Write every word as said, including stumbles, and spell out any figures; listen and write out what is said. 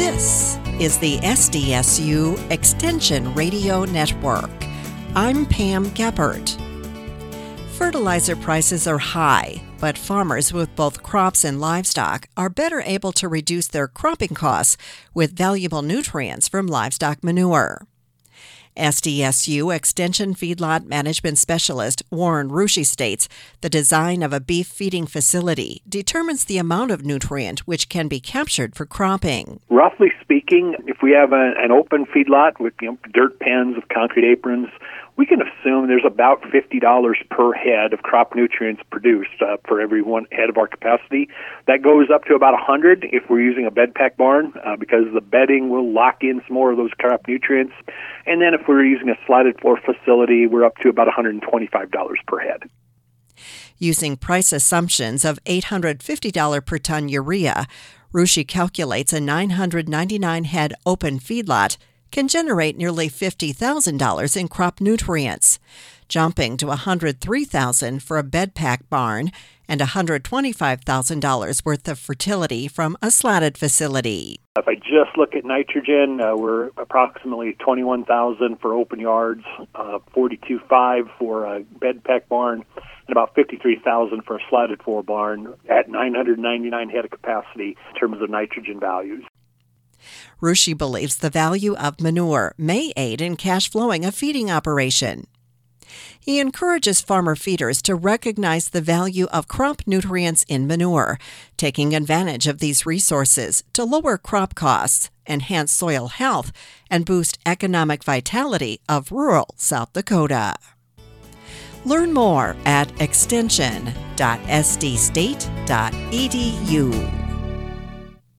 This is the S D S U Extension Radio Network. I'm Pam Geppert. Fertilizer prices are high, but farmers with both crops and livestock are better able to reduce their cropping costs with valuable nutrients from livestock manure. S D S U Extension Feedlot Management Specialist Warren Rusche states the design of a beef feeding facility determines the amount of nutrient which can be captured for cropping. Roughly speaking, if we have a, an open feedlot with you know, dirt pens with concrete aprons, we can assume there's about fifty dollars per head of crop nutrients produced uh, for every one head of our capacity. That goes up to about one hundred if we're using a bed pack barn uh, because the bedding will lock in some more of those crop nutrients. And then if we're using a slided floor facility, we're up to about one hundred twenty-five dollars per head. Using price assumptions of eight hundred fifty dollars per ton urea, Rusche calculates a nine hundred ninety-nine head open feedlot can generate nearly fifty thousand dollars in crop nutrients, jumping to one hundred three thousand dollars for a bed pack barn and one hundred twenty-five thousand dollars worth of fertility from a slatted facility. If I just look at nitrogen, uh, we're approximately twenty-one thousand dollars for open yards, uh, forty-two thousand five hundred dollars for a bed pack barn, and about fifty-three thousand dollars for a slatted floor barn at nine hundred ninety-nine head of capacity in terms of nitrogen values. Rusche believes the value of manure may aid in cash flowing a feeding operation. He encourages farmer feeders to recognize the value of crop nutrients in manure, taking advantage of these resources to lower crop costs, enhance soil health, and boost economic vitality of rural South Dakota. Learn more at extension dot s d state dot e d u.